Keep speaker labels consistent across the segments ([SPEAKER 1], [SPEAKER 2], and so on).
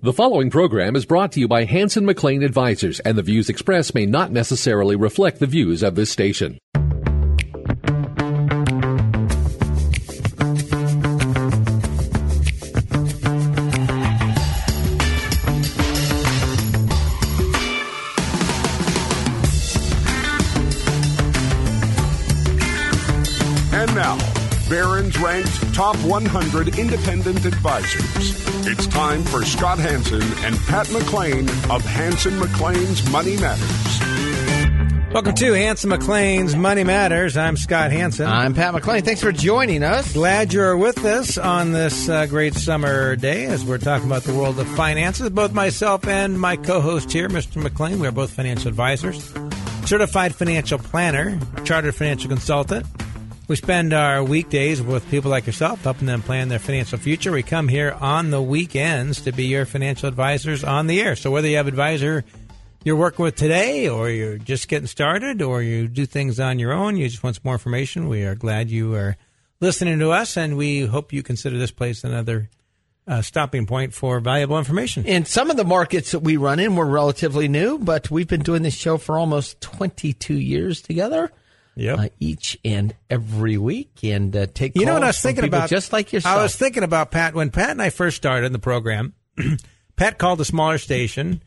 [SPEAKER 1] The following program is brought to you by Hanson McLean Advisors, and the views expressed may not necessarily reflect the views of this station.
[SPEAKER 2] And now, Barron's ranked top 100 independent advisors. It's time for Scott Hanson and Pat McLean of Hanson McLean's Money Matters.
[SPEAKER 3] Welcome to Hanson McLean's Money Matters. I'm Scott Hanson.
[SPEAKER 4] I'm Pat McLean. Thanks for joining us.
[SPEAKER 3] Glad you're with us on this great summer day as we're talking about the world of finances. Both myself and my co-host here, Mr. McLean, we are both financial advisors, certified financial planner, chartered financial consultant. We spend our weekdays with people like yourself, helping them plan their financial future. We come here on the weekends to be your financial advisors on the air. So whether you have an advisor you're working with today, or you're just getting started, or you do things on your own, you just want some more information, we are glad you are listening to us, and we hope you consider this place another stopping point for valuable information.
[SPEAKER 4] And some of the markets that we run in were relatively new, but we've been doing this show for almost 22 years together.
[SPEAKER 3] Yep.
[SPEAKER 4] Each and every week, and take calls.
[SPEAKER 3] You know what I was thinking about?
[SPEAKER 4] Just like yourself.
[SPEAKER 3] I was thinking about, Pat, when Pat and I first started the program, Pat called a smaller station.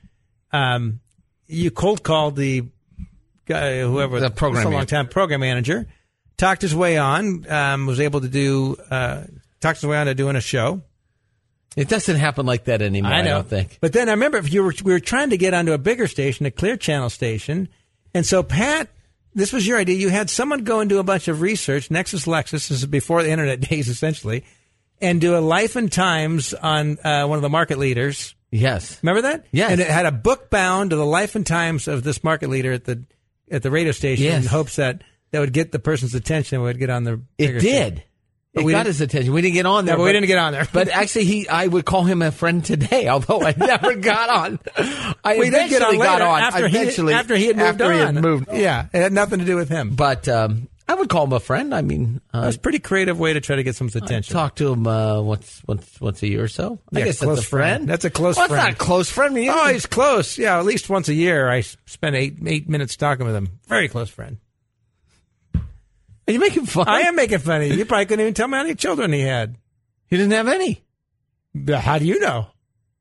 [SPEAKER 3] You cold called the guy, whoever,
[SPEAKER 4] the program
[SPEAKER 3] a long time program manager, talked his way on, was able to do, talked his way on to doing a show.
[SPEAKER 4] It doesn't happen like that anymore, I don't think.
[SPEAKER 3] But then I remember we were trying to get onto a bigger station, a Clear Channel station, and so Pat, this was your idea. You had someone go and do a bunch of research, Nexus Lexus, this is before the internet days essentially, and do a life and times on one of the market leaders.
[SPEAKER 4] Yes.
[SPEAKER 3] Remember that?
[SPEAKER 4] Yes.
[SPEAKER 3] And it had a book bound to the life and times of this market leader at the radio station,
[SPEAKER 4] yes,
[SPEAKER 3] in hopes that would get the person's attention and would get on the bigger
[SPEAKER 4] It did.
[SPEAKER 3] station.
[SPEAKER 4] It got his attention. We didn't get on there.
[SPEAKER 3] No, but we didn't get on there.
[SPEAKER 4] But actually, I would call him a friend today, although I never got on.
[SPEAKER 3] We did get on later,
[SPEAKER 4] got on
[SPEAKER 3] after he had moved on. Yeah, it had nothing to do with him.
[SPEAKER 4] But I would call him a friend. I mean,
[SPEAKER 3] it was a pretty creative way to try to get someone's attention.
[SPEAKER 4] Talk to him once a year or so. I guess
[SPEAKER 3] close
[SPEAKER 4] that's a friend.
[SPEAKER 3] That's a close friend.
[SPEAKER 4] That's not a close friend.
[SPEAKER 3] Oh, he's close. Yeah, at least once a year. I spend eight minutes talking with him. Very close friend.
[SPEAKER 4] Are you making fun?
[SPEAKER 3] I am making fun of you. You probably couldn't even tell me how many children he had.
[SPEAKER 4] He didn't have any.
[SPEAKER 3] How do you know?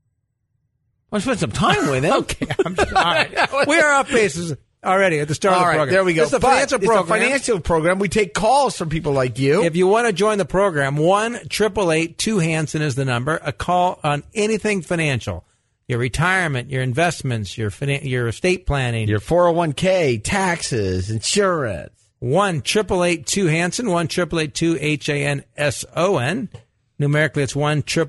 [SPEAKER 4] I spent some time with him.
[SPEAKER 3] Okay. All right. We are off bases already at the start of the program.
[SPEAKER 4] There we go.
[SPEAKER 3] It's a financial program.
[SPEAKER 4] It's a financial program. We take calls from people like you.
[SPEAKER 3] If you want to join the program, 1-888-2-HANSON is the number. A call on anything financial. Your retirement, your investments, your estate planning.
[SPEAKER 4] Your 401k, taxes, insurance.
[SPEAKER 3] 1-888-2-HANSON, 1-888-2-HANSON. Numerically, it's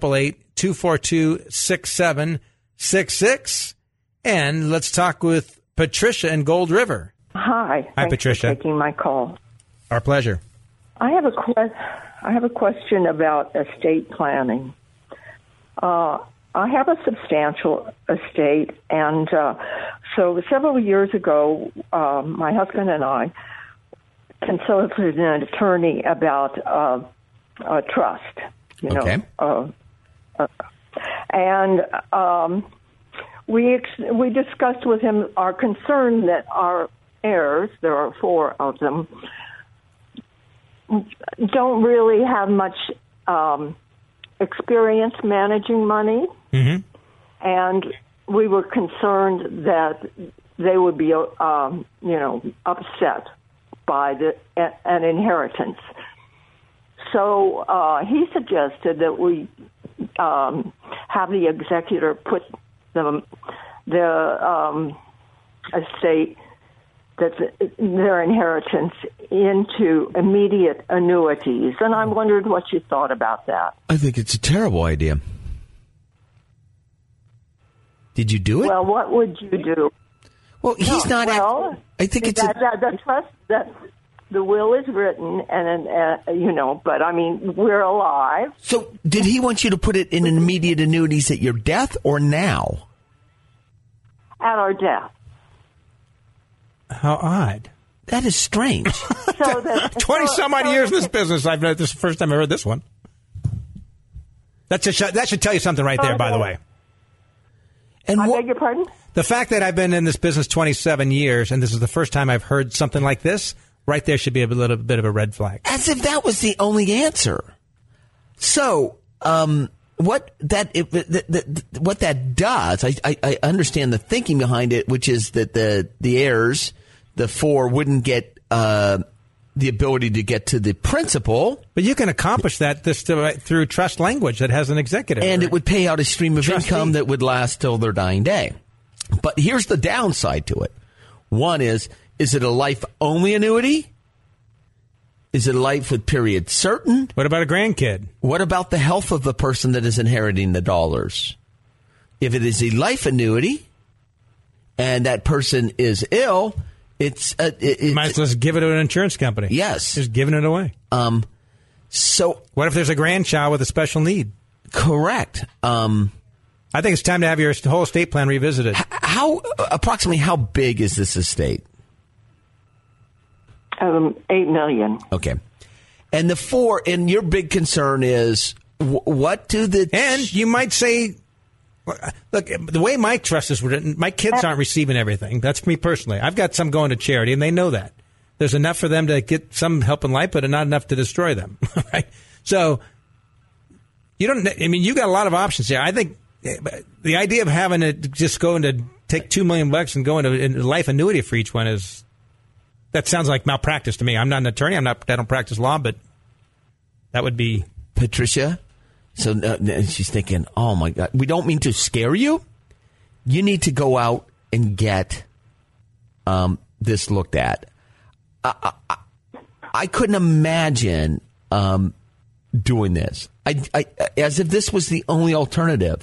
[SPEAKER 3] 1-888-242-6766. And let's talk with Patricia in Gold River.
[SPEAKER 5] Hi.
[SPEAKER 3] Hi, Patricia.
[SPEAKER 5] Thanks for taking my call.
[SPEAKER 3] Our pleasure.
[SPEAKER 5] I have a question about estate planning. I have a substantial estate, and so several years ago, my husband and I consulted an attorney about a trust,
[SPEAKER 4] Okay.
[SPEAKER 5] And we discussed with him our concern that our heirs, there are 4 of them, don't really have much experience managing money, and we were concerned that they would be, upset by an inheritance. So he suggested that we have the executor put the estate, their inheritance, into immediate annuities. And I wondered what you thought about that.
[SPEAKER 4] I think it's a terrible idea. Did you do it?
[SPEAKER 5] Well, what would you do?
[SPEAKER 4] Well, he's not.
[SPEAKER 5] Well,
[SPEAKER 4] I think it's
[SPEAKER 5] the trust that the will is written, and but I mean, we're alive.
[SPEAKER 4] So, did he want you to put it in immediate annuities at your death or now?
[SPEAKER 5] At our death.
[SPEAKER 3] How odd.
[SPEAKER 4] That is strange.
[SPEAKER 3] 20-some-odd years in this business, I've this is the first time I heard this one. That should tell you something right there, by the way.
[SPEAKER 4] And
[SPEAKER 5] I beg your pardon?
[SPEAKER 3] The fact that I've been in this business 27 years, and this is the first time I've heard something like this, right there should be a little bit of a red flag.
[SPEAKER 4] As if that was the only answer. So, what that does, I understand the thinking behind it, which is that the heirs, the four, wouldn't get the ability to get to the principal.
[SPEAKER 3] But you can accomplish that through trust language that has an executive.
[SPEAKER 4] And it would pay out a stream of income that would last till their dying day. But here's the downside to it. One is it a life-only annuity? Is it a life with period certain?
[SPEAKER 3] What about a grandkid?
[SPEAKER 4] What about the health of the person that is inheriting the dollars? If it is a life annuity and that person is ill, it's
[SPEAKER 3] might as well just give it to an insurance company.
[SPEAKER 4] Yes.
[SPEAKER 3] Just giving it away.
[SPEAKER 4] So
[SPEAKER 3] what if there's a grandchild with a special need?
[SPEAKER 4] Correct.
[SPEAKER 3] I think it's time to have your whole estate plan revisited.
[SPEAKER 4] Approximately how big is this estate?
[SPEAKER 5] $8 million.
[SPEAKER 4] Okay. And your big concern is what do
[SPEAKER 3] and you might say, look, the way my trust is written, my kids aren't receiving everything. That's me personally. I've got some going to charity, and they know that. There's enough for them to get some help in life, but not enough to destroy them. Right? So you got a lot of options here. I think the idea of having to just go into take $2 million and go into a life annuity for each one that sounds like malpractice to me. I'm not an attorney. I don't practice law, but that would be
[SPEAKER 4] Patricia. So she's thinking, oh my God, we don't mean to scare you. You need to go out and get this looked at. I couldn't imagine doing this. As if this was the only alternative.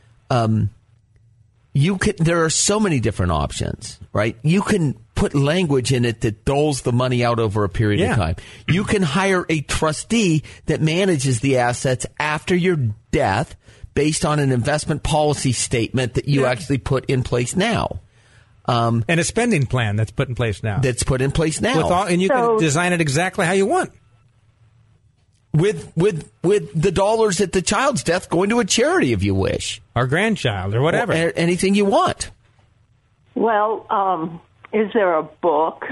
[SPEAKER 4] There are so many different options, right? You can put language in it that doles the money out over a period of time. You can hire a trustee that manages the assets after your death based on an investment policy statement that you actually put in place now.
[SPEAKER 3] And a spending plan that's put in place now.
[SPEAKER 4] And
[SPEAKER 3] you can design it exactly how you want.
[SPEAKER 4] With the dollars at the child's death going to a charity if you wish.
[SPEAKER 3] Or grandchild or whatever.
[SPEAKER 4] Or anything you want.
[SPEAKER 5] Well, is there a book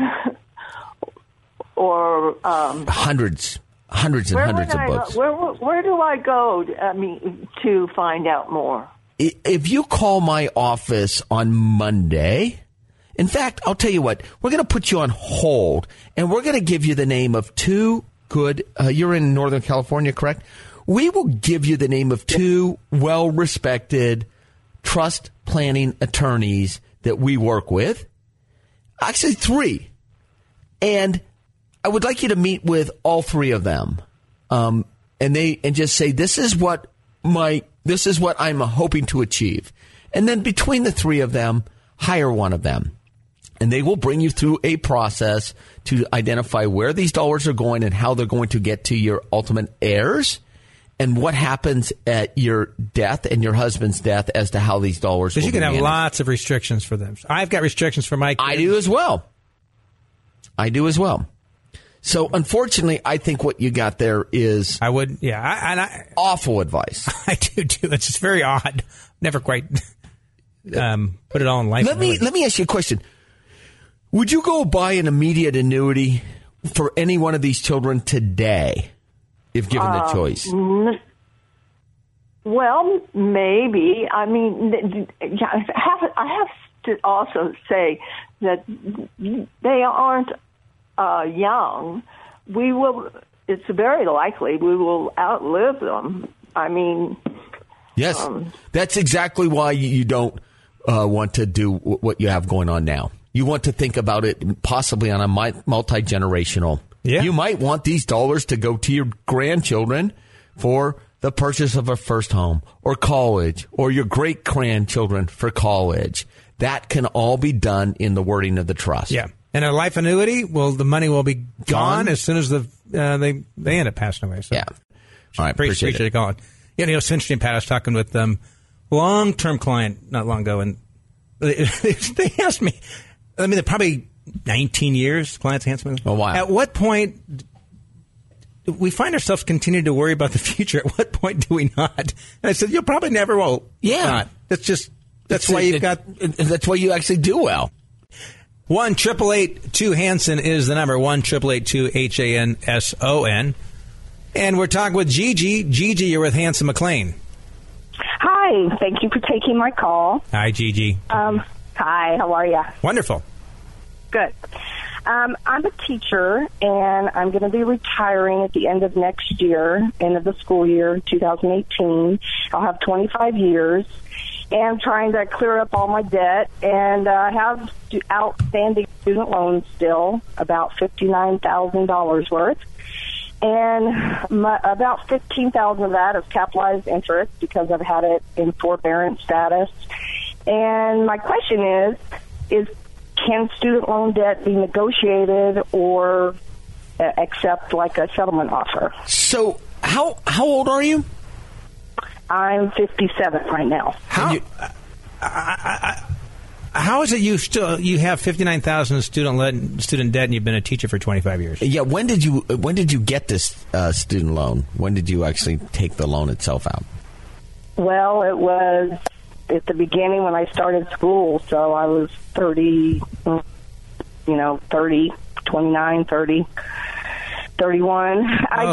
[SPEAKER 5] or
[SPEAKER 4] hundreds and hundreds of books?
[SPEAKER 5] Where do I go to find out more?
[SPEAKER 4] If you call my office on Monday, in fact, I'll tell you what, we're going to put you on hold and we're going to give you the name of two good, you're in Northern California, correct? We will give you the name of two well-respected trust planning attorneys that we work with. Actually, 3. And I would like you to meet with all 3 of them. And just say, this is what I'm hoping to achieve. And then between the 3 of them, hire one of them. And they will bring you through a process to identify where these dollars are going and how they're going to get to your ultimate heirs and what happens at your death and your husband's death as to how these dollars will be managed.
[SPEAKER 3] Because you can have lots of restrictions for them. I've got restrictions for my kids.
[SPEAKER 4] I do as well. So, unfortunately, I think what you got there is
[SPEAKER 3] awful
[SPEAKER 4] advice.
[SPEAKER 3] I do, too. It's just very odd. Never quite put it all in life.
[SPEAKER 4] Let me ask you a question. Would you go buy an immediate annuity for any one of these children today, if given the choice?
[SPEAKER 5] Well, maybe. I mean, I have to also say that they aren't young. It's very likely we will outlive them. I mean...
[SPEAKER 4] Yes, that's exactly why you don't want to do what you have going on now. You want to think about it possibly on a multi-generational.
[SPEAKER 3] Yeah.
[SPEAKER 4] You might want these dollars to go to your grandchildren for the purchase of a first home or college, or your great-grandchildren for college. That can all be done in the wording of the trust.
[SPEAKER 3] Yeah. And a life annuity, the money will be gone as soon as they end up passing away. So.
[SPEAKER 4] Yeah. All right, appreciate it.
[SPEAKER 3] Calling. Yeah, it's interesting, Pat. I was talking with long-term client not long ago, and they asked me, they're probably 19 years, clients Hanson.
[SPEAKER 4] Oh, wow.
[SPEAKER 3] At what point we find ourselves continuing to worry about the future? At what point do we not? And I said, you'll probably never will.
[SPEAKER 4] Yeah.
[SPEAKER 3] Not. It's just That's why you've got.
[SPEAKER 4] That's why you actually do well.
[SPEAKER 3] 1-888-2-HANSON is the number. 1-888-2-HANSON. And we're talking with Gigi. Gigi, you're with Hanson McClain.
[SPEAKER 6] Hi, thank you for taking my call.
[SPEAKER 3] Hi, Gigi.
[SPEAKER 6] Hi, how are you?
[SPEAKER 3] Wonderful.
[SPEAKER 6] Good. I'm a teacher, and I'm going to be retiring at the end of next year, end of the school year, 2018. I'll have 25 years, and I'm trying to clear up all my debt, and I have outstanding student loans still, about $59,000 worth. And about $15,000 of that is capitalized interest because I've had it in forbearance status. And my question is can student loan debt be negotiated or accept like a settlement offer?
[SPEAKER 4] So how old are you?
[SPEAKER 6] I'm 57 right now.
[SPEAKER 3] How is it you have $59,000 student debt and you've been a teacher for 25 years?
[SPEAKER 4] Yeah, when did you get this student loan? When did you actually take the loan itself out?
[SPEAKER 6] Well, it was at the beginning when I started school, so I was 30, 29, 30, 31.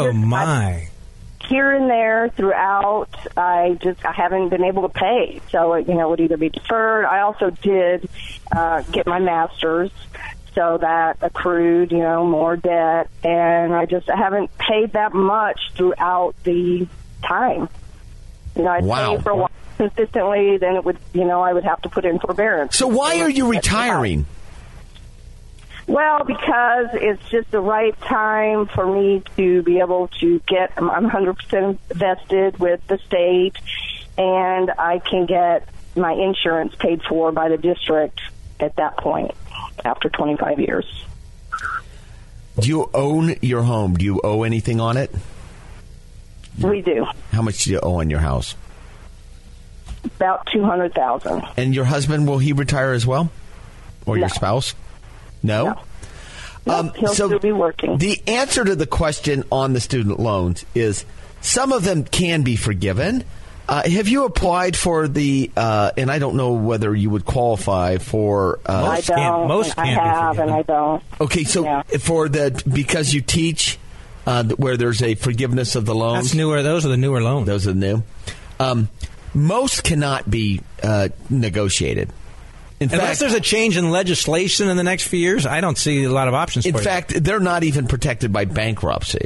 [SPEAKER 6] Here and there throughout, I haven't been able to pay. So, it would either be deferred. I also did get my master's, so that accrued, more debt. And I haven't paid that much throughout the time. I'd pay for a while consistently, then it would, I would have to put in forbearance.
[SPEAKER 4] So why are you retiring?
[SPEAKER 6] Well, because it's just the right time for me to be able to I'm 100% vested with the state, and I can get my insurance paid for by the district at that point after 25 years.
[SPEAKER 4] Do you own your home? Do you owe anything on it?
[SPEAKER 6] We do.
[SPEAKER 4] How much do you owe on your house?
[SPEAKER 6] About $200,000.
[SPEAKER 4] And your husband, will he retire as well? Or your spouse? No?
[SPEAKER 6] He'll still be working.
[SPEAKER 4] The answer to the question on the student loans is some of them can be forgiven. Have you applied for the, and I don't know whether you would qualify for...
[SPEAKER 6] I don't.
[SPEAKER 3] Most
[SPEAKER 6] I have, and I don't.
[SPEAKER 4] Okay, so because you teach where there's a forgiveness of the loans...
[SPEAKER 3] That's newer. Those are the newer loans.
[SPEAKER 4] Those are new. Most cannot be negotiated.
[SPEAKER 3] Unless there's a change in legislation in the next few years, I don't see a lot of options for you.
[SPEAKER 4] In fact, they're not even protected by bankruptcy.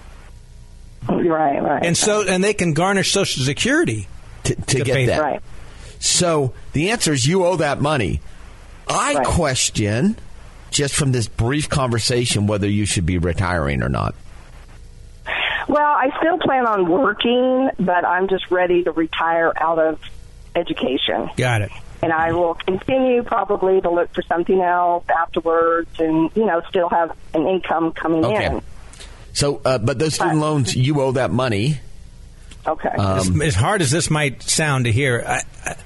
[SPEAKER 6] Right.
[SPEAKER 3] And they can garnish Social Security
[SPEAKER 4] to get that.
[SPEAKER 6] Right.
[SPEAKER 4] So the answer is you owe that money. I question, just from this brief conversation, whether you should be retiring or not.
[SPEAKER 6] Well, I still plan on working, but I'm just ready to retire out of education.
[SPEAKER 3] Got it.
[SPEAKER 6] And I will continue probably to look for something else afterwards and, still have an income coming in.
[SPEAKER 4] So, but those student loans, you owe that money.
[SPEAKER 6] Okay.
[SPEAKER 3] As hard as this might sound to hear,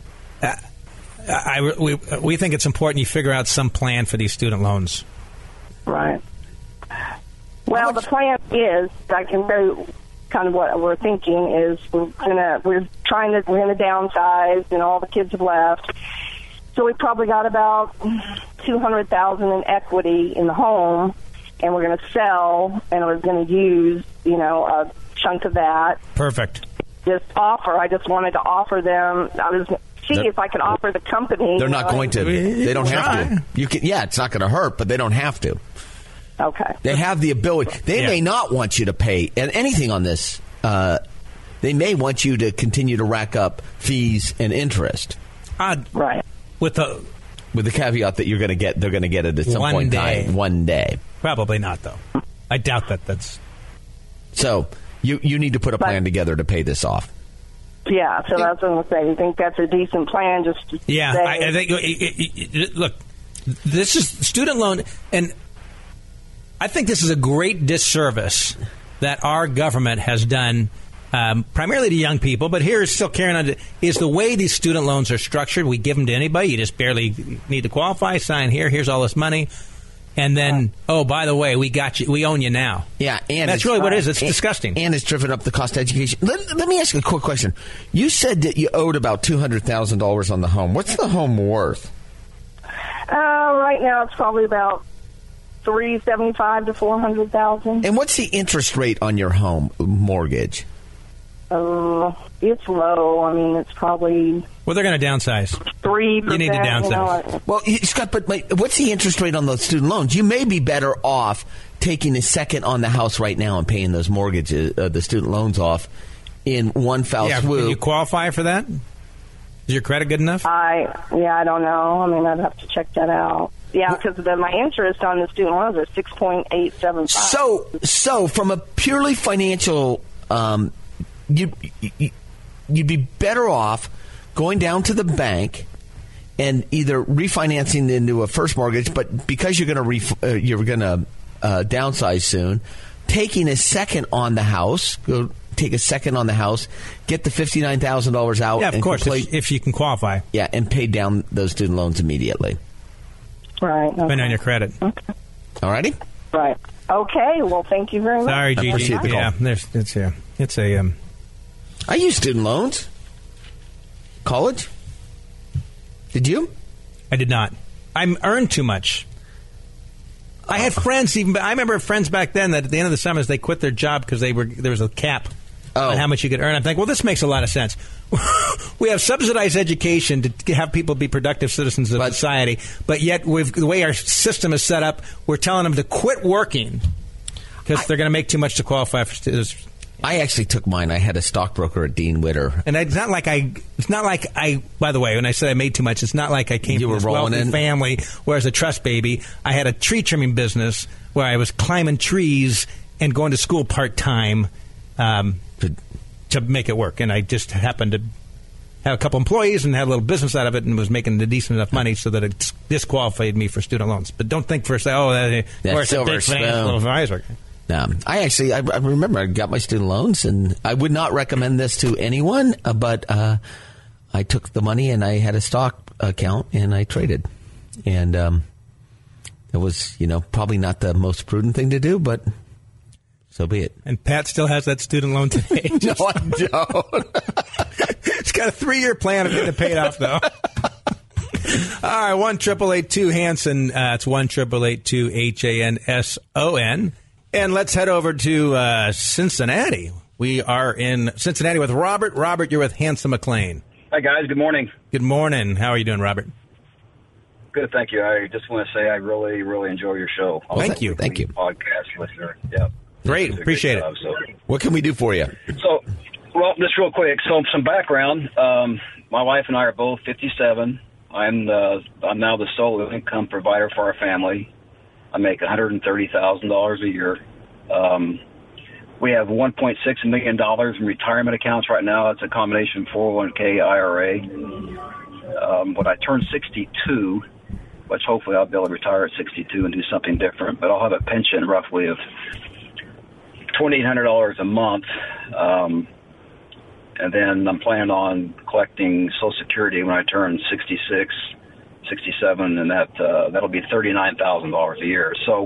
[SPEAKER 3] we think it's important you figure out some plan for these student loans.
[SPEAKER 6] Right. Well, the plan is, I can tell you kind of what we're thinking is we're gonna downsize, and all the kids have left. So we probably got about $200,000 in equity in the home, and we're going to sell, and we're going to use, a chunk of that.
[SPEAKER 4] Perfect.
[SPEAKER 6] I just wanted to offer them. I was see if I could offer the company.
[SPEAKER 4] They're not going to. They don't have to. You can. Yeah, it's not going to hurt, but they don't have to.
[SPEAKER 6] Okay.
[SPEAKER 4] They have the ability. They may not want you to pay anything on this. They may want you to continue to rack up fees and interest.
[SPEAKER 6] Right.
[SPEAKER 3] With the
[SPEAKER 4] caveat that they're going to get it at some point in time. One day.
[SPEAKER 3] Probably not, though. I doubt that's.
[SPEAKER 4] So you need to put a plan together to pay this off.
[SPEAKER 6] Yeah, so that's what I'm saying. You think that's a decent plan? I
[SPEAKER 3] think. Look, this is student loan, and I think this is a great disservice that our government has done, primarily to young people, but here is still carrying on, is the way these student loans are structured. We give them to anybody. You just barely need to qualify, sign here, here's all this money. And then, oh, by the way, we got you. We own you now.
[SPEAKER 4] Yeah, and
[SPEAKER 3] that's really what it is. It's disgusting.
[SPEAKER 4] And it's driven up the cost of education. Let me ask you a quick question. You said that you owed about $200,000 on the home. What's the home worth?
[SPEAKER 6] Right now, it's probably about $375,000 to $400,000.
[SPEAKER 4] And what's the interest rate on your home mortgage?
[SPEAKER 6] It's low. I mean, it's probably...
[SPEAKER 3] Well, they're going to downsize.
[SPEAKER 6] 3%.
[SPEAKER 3] You need to downsize.
[SPEAKER 6] You know,
[SPEAKER 4] well, Scott, but what's the interest rate on those student loans? You may be better off taking a second on the house right now and paying those mortgages, the student loans off in one foul swoop.
[SPEAKER 3] Can you qualify for that? Is your credit good enough?
[SPEAKER 6] I don't know. I mean, I'd have to check that out. Yeah, because my interest on the student loans are 6.875.
[SPEAKER 4] So from a purely financial, you'd be better off going down to the bank and either refinancing into a first mortgage, but because you're going to downsize soon, taking a second on the house. Go take a second on the house, get the $59,000 out.
[SPEAKER 3] Yeah, of course, if you can qualify.
[SPEAKER 4] Yeah, and pay down those student loans immediately.
[SPEAKER 6] Right. Okay.
[SPEAKER 3] Depending on your credit.
[SPEAKER 6] Okay.
[SPEAKER 4] All righty.
[SPEAKER 6] Right. Okay. Well, thank you very much.
[SPEAKER 3] Sorry, Gigi.
[SPEAKER 4] Appreciate the call.
[SPEAKER 3] Yeah, it's a.
[SPEAKER 4] I used student loans. College? Did you?
[SPEAKER 3] I did not. I earned too much. I had friends I remember friends back then that at the end of the summers they quit their job because there was a cap on how much you could earn. I'm thinking, well, this makes a lot of sense. We have subsidized education to have people be productive citizens of society, but yet the way our system is set up, we're telling them to quit working because they're going to make too much to qualify for students.
[SPEAKER 4] I actually took mine. I had a stockbroker at Dean Witter.
[SPEAKER 3] And it's not like I, by the way, when I said I made too much, it's not like I came from this wealthy family where I was a trust baby. I had a tree trimming business where I was climbing trees and going to school part-time to make it work. And I just happened to have a couple employees and had a little business out of it and was making a decent enough money so that it disqualified me for student loans. But don't think for a second,
[SPEAKER 4] that's silver
[SPEAKER 3] financial advisor.
[SPEAKER 4] I remember I got my student loans, and I would not recommend this to anyone, but I took the money and I had a stock account and I traded. And it was, probably not the most prudent thing to do, but so be it.
[SPEAKER 3] And Pat still has that student loan today.
[SPEAKER 4] No, I don't.
[SPEAKER 3] He's got a 3-year plan of getting it paid off, though. All right, 1-888-2-HANSON. It's 1-888-2-HANSON. And let's head over to Cincinnati. We are in Cincinnati with Robert. Robert, you're with Hanson McLean.
[SPEAKER 7] Hi, guys. Good morning.
[SPEAKER 3] Good morning. How are you doing, Robert?
[SPEAKER 7] Good, thank you. I just want to say I really, really enjoy your show.
[SPEAKER 3] Thank you.
[SPEAKER 4] Thank you.
[SPEAKER 7] Podcast listener. Yeah.
[SPEAKER 3] Great. Appreciate it.
[SPEAKER 7] So.
[SPEAKER 4] What can we do for you?
[SPEAKER 7] So, well, just real quick. So, some background. My wife and I are both 57. I'm now the sole income provider for our family. I make $130,000 a year. We have $1.6 million in retirement accounts right now. It's a combination 401k, IRA. When I turn 62, which hopefully I'll be able to retire at 62 and do something different, but I'll have a pension roughly of $2,800 a month. And then I'm planning on collecting Social Security when I turn 66. 67, and that'll be $39,000 a year. So,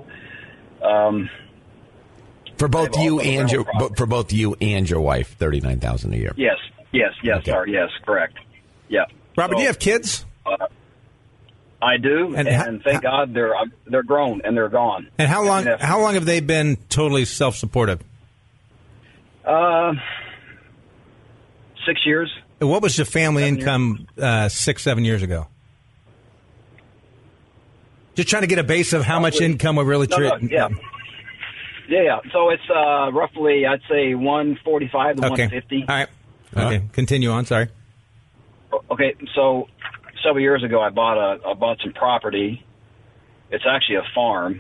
[SPEAKER 4] for both you and your wife, $39,000 a year.
[SPEAKER 7] Yes, okay. Sorry, yes, correct. Yeah.
[SPEAKER 3] Robert, do you have kids?
[SPEAKER 7] I do, and thank God they're grown and they're gone.
[SPEAKER 3] And how long have they been totally self-supportive?
[SPEAKER 7] 6 years.
[SPEAKER 3] And what was your family income 6-7 years ago? Just trying to get a base of how much income we're really trading.
[SPEAKER 7] Yeah. So it's roughly, I'd say, 145 to 150.
[SPEAKER 3] All right. Okay. Continue on. Sorry.
[SPEAKER 7] Okay. So several years ago, I bought some property. It's actually a farm,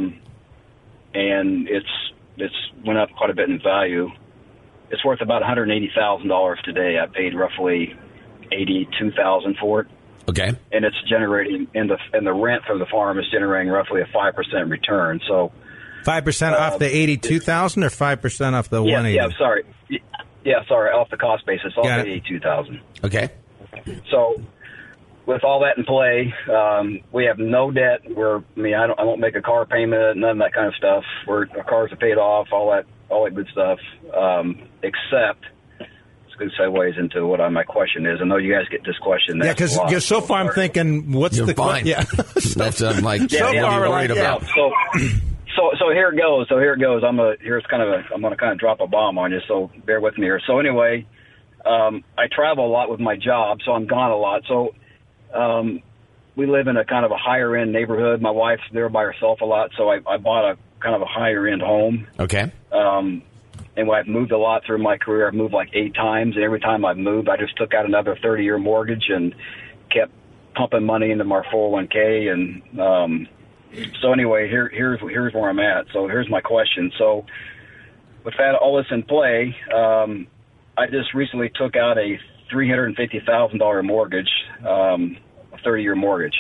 [SPEAKER 7] and it's went up quite a bit in value. It's worth about $180,000 today. I paid roughly $82,000 for it.
[SPEAKER 4] Okay.
[SPEAKER 7] And it's generating, and the rent for the farm is generating roughly a 5% return. So
[SPEAKER 3] 5% off the $82,000 or 5% off the $180,000?
[SPEAKER 7] Yeah, sorry. Yeah, sorry, off the cost basis, off the $82,000.
[SPEAKER 4] Okay.
[SPEAKER 7] So with all that in play, we have no debt. I don't make a car payment, none of that kind of stuff. Our cars are paid off, all that good stuff. Except, it's a good segues into what my question is. I know you guys get this question.
[SPEAKER 3] Yeah, because so far I'm thinking, what's
[SPEAKER 4] You're
[SPEAKER 3] the
[SPEAKER 4] fine.
[SPEAKER 3] Yeah,
[SPEAKER 4] That's like
[SPEAKER 3] so
[SPEAKER 4] what
[SPEAKER 3] far
[SPEAKER 4] are you worried about?
[SPEAKER 7] So here it goes. I'm gonna kind of drop a bomb on you. So bear with me here. So anyway, I travel a lot with my job, so I'm gone a lot. So we live in a kind of a higher end neighborhood. My wife's there by herself a lot, so I bought a kind of a higher end home.
[SPEAKER 4] Okay.
[SPEAKER 7] And I've moved a lot through my career. I've moved like 8 times, and every time I've moved, I just took out another 30-year mortgage and kept pumping money into my 401k. And so anyway, here's where I'm at. So here's my question. So with that, all this in play, I just recently took out a $350,000 mortgage, a 30-year mortgage.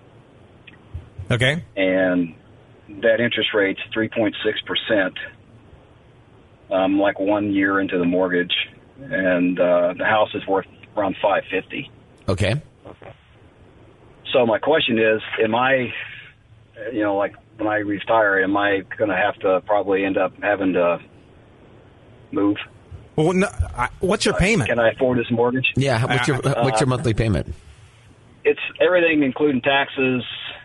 [SPEAKER 3] Okay.
[SPEAKER 7] And that interest rate's 3.6%. I'm like 1 year into the mortgage, and the house is worth around $550,000.
[SPEAKER 4] Okay.
[SPEAKER 7] So my question is, am I, like when I retire, am I going to have to probably end up having to move?
[SPEAKER 3] Well, no, what's your payment?
[SPEAKER 7] Can I afford this mortgage?
[SPEAKER 4] Yeah. What's your monthly payment?
[SPEAKER 7] It's everything, including taxes.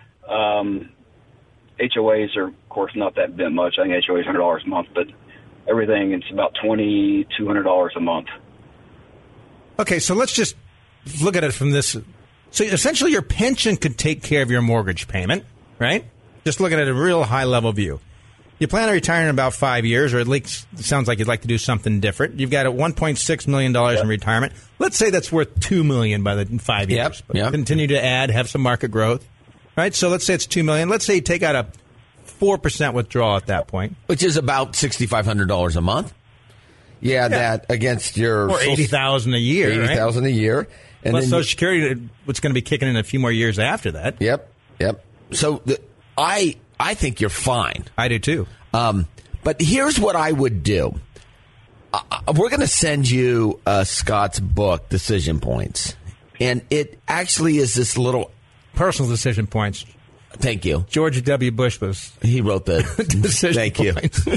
[SPEAKER 7] HOAs are, of course, not that bit much. I think HOA is $100 a month, but everything, it's about $2,200 a month.
[SPEAKER 3] Okay, so let's just look at it from this. So essentially your pension could take care of your mortgage payment, right? Just looking at a real high-level view. You plan on retiring in about 5 years, or at least it sounds like you'd like to do something different. You've got a $1.6 million in retirement. Let's say that's worth $2 million by the 5 years.
[SPEAKER 4] Yep.
[SPEAKER 3] Continue to add, have some market growth, right? So let's say it's $2 million. Let's say you take out a 4% withdrawal at that point,
[SPEAKER 4] which is about $6,500 a month. Yeah, that against your
[SPEAKER 3] or $80,000 a year,
[SPEAKER 4] $80,000 a year, and
[SPEAKER 3] plus
[SPEAKER 4] then
[SPEAKER 3] Social Security, what's going to be kicking in a few more years after that.
[SPEAKER 4] Yep. So I think you're fine.
[SPEAKER 3] I do too.
[SPEAKER 4] But here's what I would do. We're going to send you Scott's book, Decision Points, and it actually is this little
[SPEAKER 3] personal decision points.
[SPEAKER 4] Thank you.
[SPEAKER 3] George W. Bush
[SPEAKER 4] he wrote the
[SPEAKER 3] decision
[SPEAKER 4] Thank
[SPEAKER 3] points.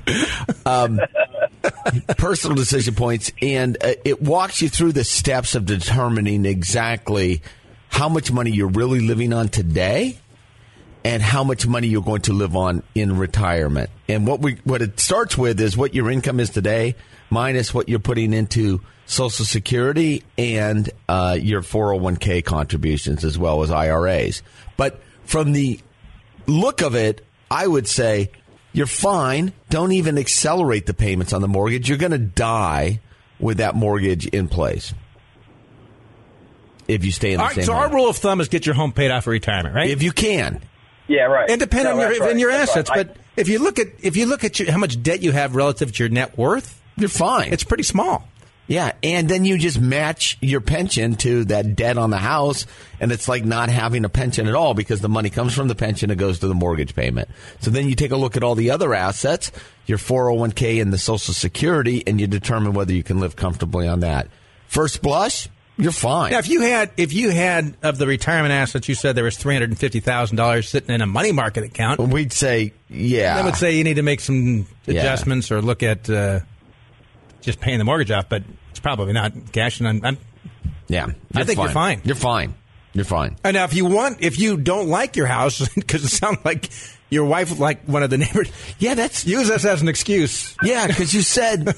[SPEAKER 4] You. Personal decision points, and it walks you through the steps of determining exactly how much money you're really living on today and how much money you're going to live on in retirement. And what it starts with is what your income is today minus what you're putting into Social Security and your 401k contributions as well as IRAs. But from the look of it, I would say you're fine. Don't even accelerate the payments on the mortgage. You're going to die with that mortgage in place if you stay in the same
[SPEAKER 3] So
[SPEAKER 4] home.
[SPEAKER 3] our rule of thumb is get your home paid off for retirement, right?
[SPEAKER 4] If you can.
[SPEAKER 7] Yeah, right.
[SPEAKER 3] And depend on your assets.
[SPEAKER 7] Right.
[SPEAKER 3] But if you look at how much debt you have relative to your net worth,
[SPEAKER 4] You're fine.
[SPEAKER 3] it's pretty small.
[SPEAKER 4] Yeah, and then you just match your pension to that debt on the house, and it's like not having a pension at all because the money comes from the pension, it goes to the mortgage payment. So then you take a look at all the other assets, your 401k and the Social Security, and you determine whether you can live comfortably on that. First blush, you're fine.
[SPEAKER 3] Now, if you had of the retirement assets, you said there was $350,000 sitting in a money market account.
[SPEAKER 4] We'd say, yeah.
[SPEAKER 3] I would say you need to make some adjustments or look at just paying the mortgage off, but it's probably not cashing on.
[SPEAKER 4] Yeah,
[SPEAKER 3] I think you're fine.
[SPEAKER 4] You're fine. You're fine.
[SPEAKER 3] And now, if you don't like your house, because it sounds like your wife like one of the neighbors.
[SPEAKER 4] Yeah, that's
[SPEAKER 3] use this as an excuse.
[SPEAKER 4] Yeah, because you said,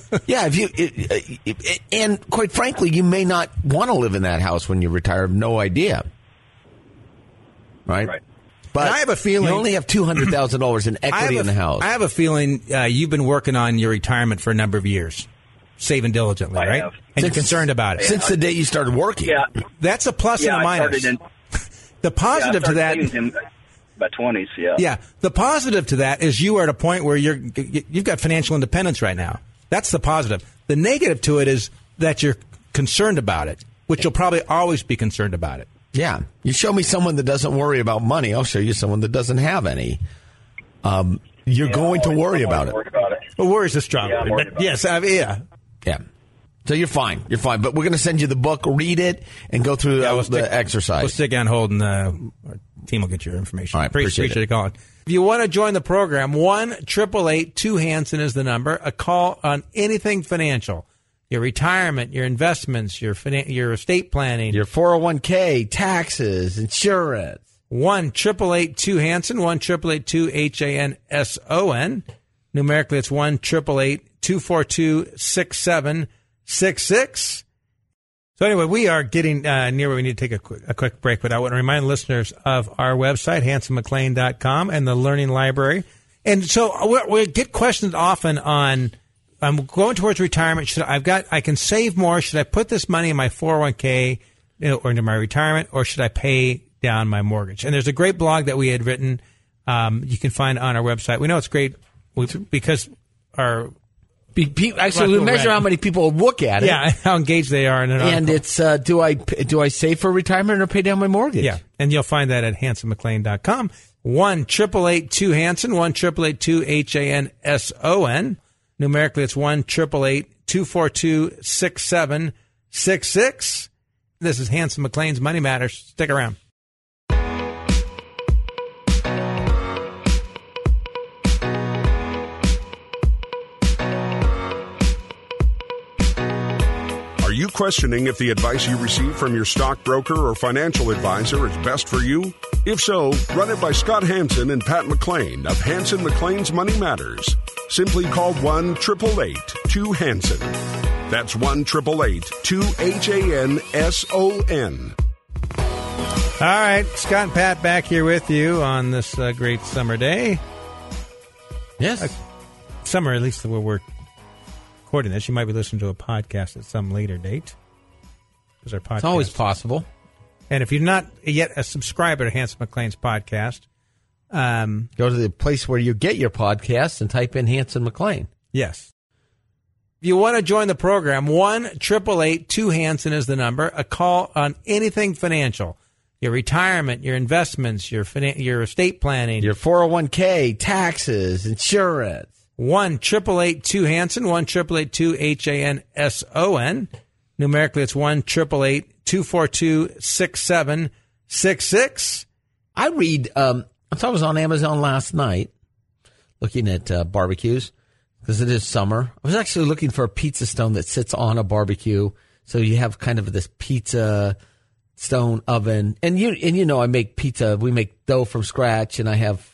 [SPEAKER 4] and quite frankly, you may not want to live in that house when you retire. I have no idea. Right. But
[SPEAKER 3] and I have a feeling
[SPEAKER 4] you only have $200,000 in equity in the house.
[SPEAKER 3] I have a feeling you've been working on your retirement for a number of years, saving diligently, right?
[SPEAKER 7] Have.
[SPEAKER 3] And you're concerned about it
[SPEAKER 4] Since the day you started working.
[SPEAKER 7] Yeah.
[SPEAKER 3] That's a plus and a minus. The positive to that.
[SPEAKER 7] About 20s, yeah.
[SPEAKER 3] Yeah, the positive to that is you are at a point where you've got financial independence right now. That's the positive. The negative to it is that you're concerned about it, which you'll probably always be concerned about it.
[SPEAKER 4] Yeah. You show me someone that doesn't worry about money, I'll show you someone that doesn't have any. You're going to worry about it.
[SPEAKER 3] Well, worry is a strong word.
[SPEAKER 7] I'm worried about
[SPEAKER 3] Yes, yeah.
[SPEAKER 4] Yeah. So you're fine. You're fine. But we're going to send you the book, read it, and go through the exercise.
[SPEAKER 3] We'll stick on hold, and our team will get your information.
[SPEAKER 4] All right, appreciate
[SPEAKER 3] it calling. If you want to join the program, 1-888-2-HANSON is the number. A call on anything financial. Your retirement, your investments, your estate planning.
[SPEAKER 4] Your 401k, taxes, insurance.
[SPEAKER 3] 1-888-2-HANSON, 1-888-2-HANSON. Numerically, it's 1-888-242-6766. So anyway, we are getting near where we need to take a quick break, but I want to remind listeners of our website, HansonMcClain.com, and the Learning Library. And so we get questions often on, I'm going towards retirement. I can save more. Should I put this money in my 401k or into my retirement, or should I pay down my mortgage? And there's a great blog that we had written. You can find on our website. We know it's great because our
[SPEAKER 4] actually we measure how many people look at it.
[SPEAKER 3] Yeah, how engaged they are in an article.
[SPEAKER 4] And it's do I save for retirement or pay down my mortgage?
[SPEAKER 3] Yeah, and you'll find that at HansonMcClain.com. 1-888-2-HANSON, 1-888-2-HANSON. Numerically, it's 1-888-242-6766. This is Hanson McClain's Money Matters. Stick around.
[SPEAKER 2] Are you questioning if the advice you receive from your stockbroker or financial advisor is best for you? If so, run it by Scott Hanson and Pat McClain of Hanson McClain's Money Matters. Simply call 1-888-2-HANSON. That's 1-888-2-HANSON.
[SPEAKER 3] All right, Scott and Pat back here with you on this great summer day.
[SPEAKER 4] Yes.
[SPEAKER 3] Summer, at least where we're recording this. You might be listening to a podcast at some later date. Because our podcast,
[SPEAKER 4] it's always possible.
[SPEAKER 3] And if you're not yet a subscriber to Hanson McClain's podcast,
[SPEAKER 4] go to the place where you get your podcasts and type in Hanson McClain.
[SPEAKER 3] Yes. If you want to join the program, 1-888-2-HANSON is the number. A call on anything financial. Your retirement, your investments, your estate planning.
[SPEAKER 4] Your 401k, taxes, insurance.
[SPEAKER 3] 1-888-2-HANSON, 1-888-2-HANSON. Numerically, it's 1-888-242-6766.
[SPEAKER 4] I read, so I was on Amazon last night looking at barbecues because it is summer. I was actually looking for a pizza stone that sits on a barbecue. So you have kind of this pizza stone oven. And you know, I make pizza. We make dough from scratch, and I have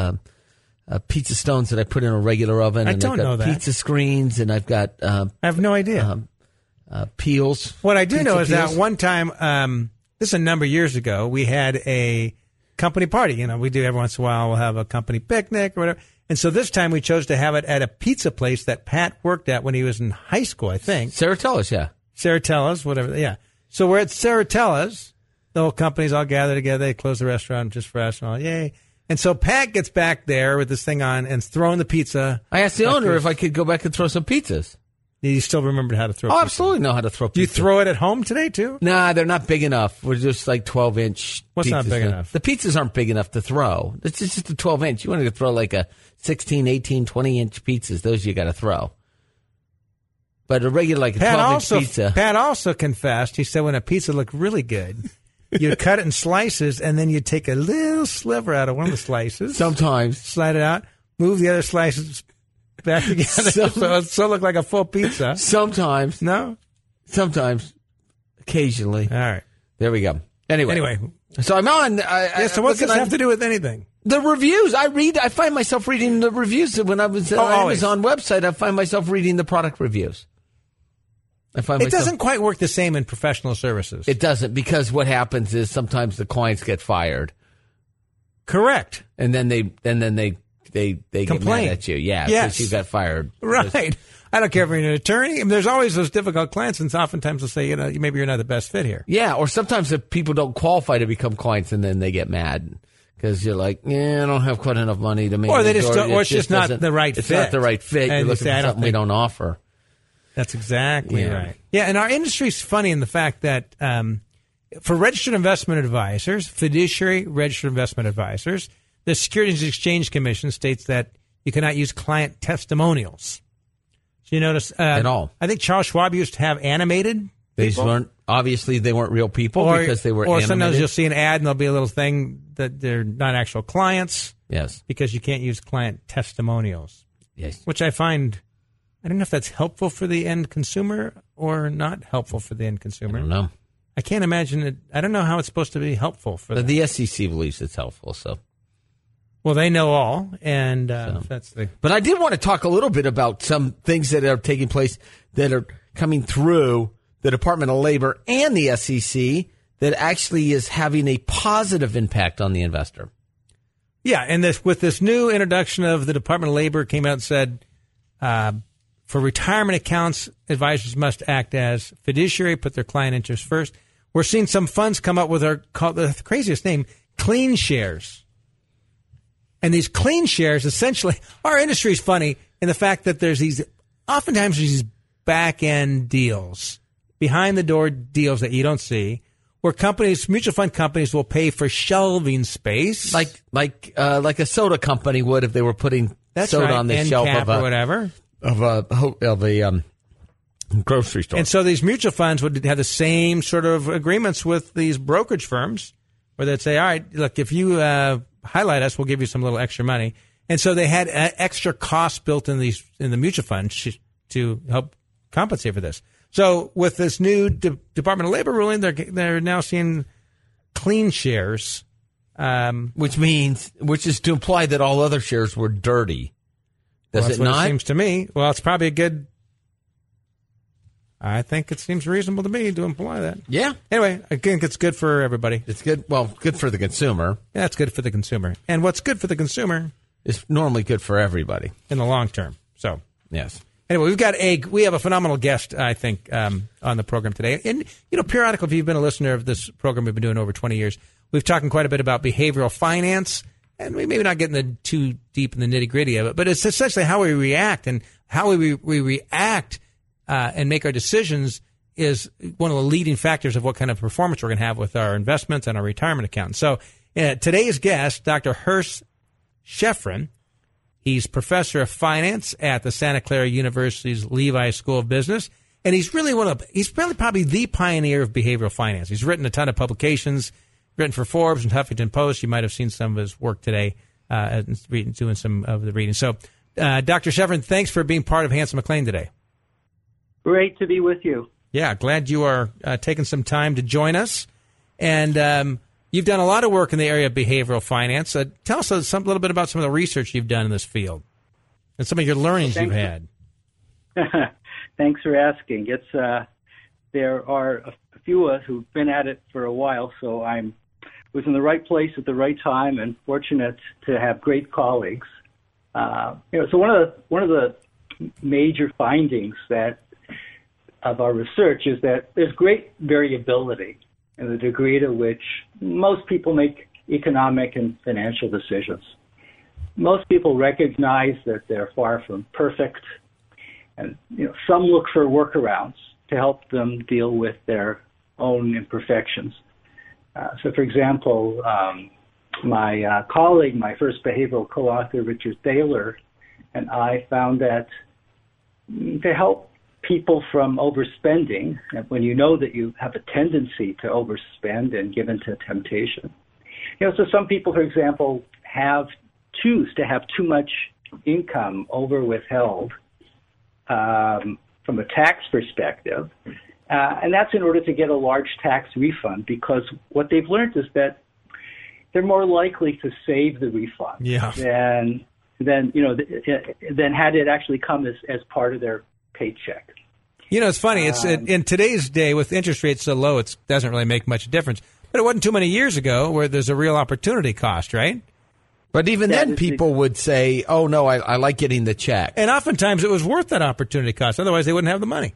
[SPEAKER 4] pizza stones that I put in a regular oven.
[SPEAKER 3] I don't know that.
[SPEAKER 4] Pizza screens, and I've got
[SPEAKER 3] I have no idea.
[SPEAKER 4] Peels.
[SPEAKER 3] What I do know is
[SPEAKER 4] peels.
[SPEAKER 3] that one time, this is a number of years ago, we had a company party. You know, we do every once in a while. We'll have a company picnic or whatever. And so this time we chose to have it at a pizza place that Pat worked at when he was in high school, I think.
[SPEAKER 4] Saratella's, yeah.
[SPEAKER 3] Saratella's, whatever. Yeah. So we're at Saratella's. The whole company's all gathered together. They close the restaurant just for us. And all, yay. And so Pat gets back there with this thing on and throwing the pizza.
[SPEAKER 4] I asked the owner if I could go back and throw some pizzas.
[SPEAKER 3] You still remembered how to throw pizza?
[SPEAKER 4] Oh, absolutely know how to throw pizza.
[SPEAKER 3] Do you throw it at home today, too?
[SPEAKER 4] Nah, they're not big enough. We're just like 12-inch
[SPEAKER 3] What's
[SPEAKER 4] pizzas.
[SPEAKER 3] not big enough?
[SPEAKER 4] The pizzas aren't big enough to throw. It's just a 12-inch. You want to throw like a 16, 18, 20-inch pizzas. Those you got to throw. But a regular, like a 12-inch pizza.
[SPEAKER 3] Pat also confessed, he said when a pizza looked really good, you'd cut it in slices, and then you'd take a little sliver out of one of the slices.
[SPEAKER 4] Sometimes.
[SPEAKER 3] Slide it out, move the other slices back together so it looked like a full pizza.
[SPEAKER 4] Sometimes.
[SPEAKER 3] No?
[SPEAKER 4] Sometimes. Occasionally.
[SPEAKER 3] All right.
[SPEAKER 4] There we go. Anyway. So I'm on.
[SPEAKER 3] So what does this have to do with anything?
[SPEAKER 4] The reviews. I find myself reading the reviews. When I was on the Amazon website, I find myself reading the product reviews. It
[SPEAKER 3] doesn't quite work the same in professional services.
[SPEAKER 4] It doesn't, because what happens is sometimes the clients get fired.
[SPEAKER 3] Correct.
[SPEAKER 4] And then they get mad at you. Yeah, because you got fired.
[SPEAKER 3] Right. I don't care if you're an attorney. I mean, there's always those difficult clients, and oftentimes they'll say, maybe you're not the best fit here.
[SPEAKER 4] Yeah, or sometimes if people don't qualify to become clients, and then they get mad because you're like, I don't have quite enough money to make.
[SPEAKER 3] Or they it's just not the right fit.
[SPEAKER 4] It's not the right fit.
[SPEAKER 3] And
[SPEAKER 4] you're looking for something we don't offer.
[SPEAKER 3] That's exactly right. Yeah, and our industry's funny in the fact that for registered investment advisors, fiduciary registered investment advisors, the Securities and Exchange Commission states that you cannot use client testimonials. Do you notice
[SPEAKER 4] at all?
[SPEAKER 3] I think Charles Schwab used to have animated.
[SPEAKER 4] They weren't real people because they were
[SPEAKER 3] or
[SPEAKER 4] animated.
[SPEAKER 3] Sometimes you'll see an ad and there'll be a little thing that they're not actual clients.
[SPEAKER 4] Yes.
[SPEAKER 3] Because you can't use client testimonials.
[SPEAKER 4] Yes.
[SPEAKER 3] Which I find, I don't know if that's helpful for the end consumer or not helpful for the end consumer.
[SPEAKER 4] I don't know.
[SPEAKER 3] I can't imagine it. I don't know how it's supposed to be helpful for them.
[SPEAKER 4] The SEC believes it's helpful, so.
[SPEAKER 3] Well, they know all, and that's the.
[SPEAKER 4] But I did want to talk a little bit about some things that are taking place that are coming through the Department of Labor and the SEC that actually is having a positive impact on the investor.
[SPEAKER 3] Yeah, and with this new introduction of the Department of Labor came out and said, for retirement accounts, advisors must act as fiduciary, put their client interests first. We're seeing some funds come up with the craziest name, clean shares. And these clean shares, essentially, our industry is funny in the fact that there's oftentimes these back-end deals, behind-the-door deals that you don't see, where mutual fund companies will pay for shelving space.
[SPEAKER 4] Like a soda company would if they were putting soda on the shelf of a grocery store.
[SPEAKER 3] And so these mutual funds would have the same sort of agreements with these brokerage firms where they'd say, all right, look, if you highlight us, we'll give you some little extra money. And so they had extra costs built in the mutual funds to help compensate for this. So with this new Department of Labor ruling, they're now seeing clean shares,
[SPEAKER 4] which is to imply that all other shares were dirty. Does
[SPEAKER 3] it
[SPEAKER 4] not?
[SPEAKER 3] It seems to me. Well, it's probably I think it seems reasonable to me to imply that.
[SPEAKER 4] Yeah.
[SPEAKER 3] Anyway, I think it's good for everybody.
[SPEAKER 4] It's good. Well, good for the consumer.
[SPEAKER 3] Yeah, it's good for the consumer. And what's good for the consumer
[SPEAKER 4] is normally good for everybody
[SPEAKER 3] in the long term. So
[SPEAKER 4] yes.
[SPEAKER 3] Anyway, we have a phenomenal guest, I think, on the program today. And, periodically, if you've been a listener of this program we've been doing over 20 years, we've talked quite a bit about behavioral finance, and we maybe not getting too deep in the nitty-gritty of it, but it's essentially how we react, and how we react and make our decisions is one of the leading factors of what kind of performance we're going to have with our investments and our retirement account. So today's guest, Dr. Horst Shefrin, he's professor of finance at the Santa Clara University's Levi School of Business, and he's really probably the pioneer of behavioral finance. He's written a ton of publications, written for Forbes and Huffington Post. You might have seen some of his work today, doing some of the reading. So, Dr. Shefrin, thanks for being part of Hanson McClain today.
[SPEAKER 8] Great to be with you.
[SPEAKER 3] Yeah, glad you are taking some time to join us. And you've done a lot of work in the area of behavioral finance. Tell us a little bit about some of the research you've done in this field and some of your learnings you've had.
[SPEAKER 8] Thanks for asking. There are a few of us who've been at it for a while, so I was in the right place at the right time and fortunate to have great colleagues. So one of the major findings of our research is that there's great variability in the degree to which most people make economic and financial decisions. Most people recognize that they're far from perfect, and some look for workarounds to help them deal with their own imperfections. So, for example, my colleague, my first behavioral co-author, Richard Thaler, and I found that to help people from overspending, when you know that you have a tendency to overspend and give into temptation. So some people, for example, choose to have too much income over withheld from a tax perspective, and that's in order to get a large tax refund, because what they've learned is that they're more likely to save the refund than had it actually come as part of their paycheck.
[SPEAKER 3] It's funny. It's in today's day with interest rates so low, it doesn't really make much difference. But it wasn't too many years ago where there's a real opportunity cost, right?
[SPEAKER 4] But even then, people would say, "Oh no, I like getting the check."
[SPEAKER 3] And oftentimes, it was worth that opportunity cost. Otherwise, they wouldn't have the money.